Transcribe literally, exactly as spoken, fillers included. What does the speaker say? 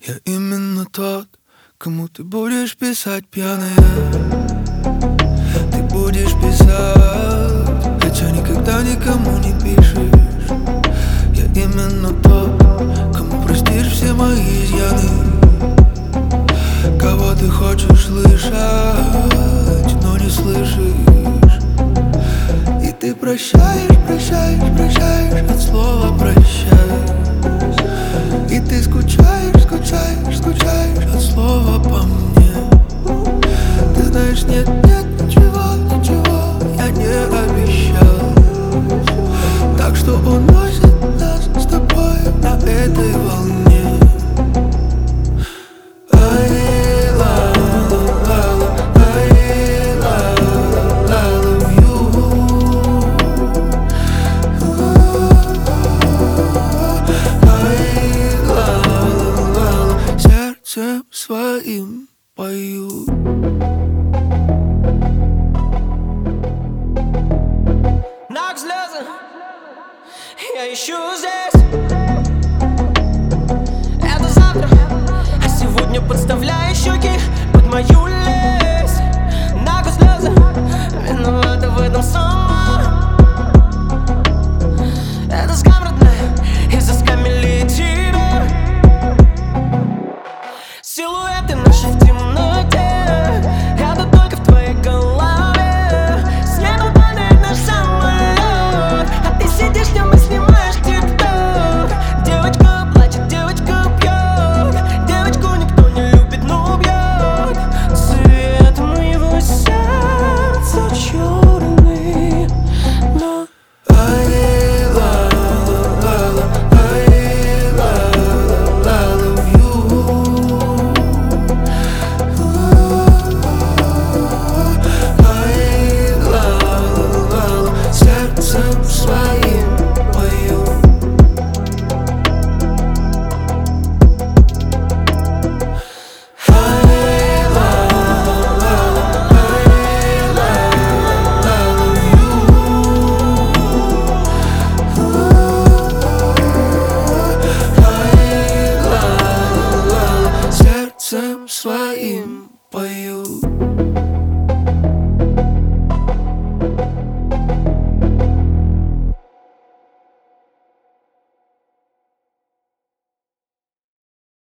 Я именно тот, кому ты будешь писать пьяная. Ты будешь писать, хотя никогда никому не пишешь. Я именно тот, кому простишь все мои изъяны. Кого ты хочешь слышать, но не слышишь. И ты прощаешь, прощаешь, прощаешь от слова прощай. И ты скучаешь, скучаешь, скучаешь от слова по мне. Ты знаешь, нет, нет, ничего, ничего я не обещал. Так что уносит нас с тобой на этой волне. I love, love, I love, love you. I love, love, сердцем своим пою. Ног слезы, я ищу здесь. Это завтра, а сегодня подставляю щеки под мою лесть. Ног слезы, виновата в этом сама. Это скам, родная, из-за скамели тебя. Силуэты наши в темноте, это только в твоей голове. С неба падает наш самолет, а ты сидишь в нем и снимаешь тик-ток. Девочка плачет, девочка пьет, девочку никто не любит, но бьет. Цвет моего сердца черный, но I love, love, I love, love you. I love, love, сердцем своим пою. I love, love, I love, love you. I love, love, сердцем своим пою.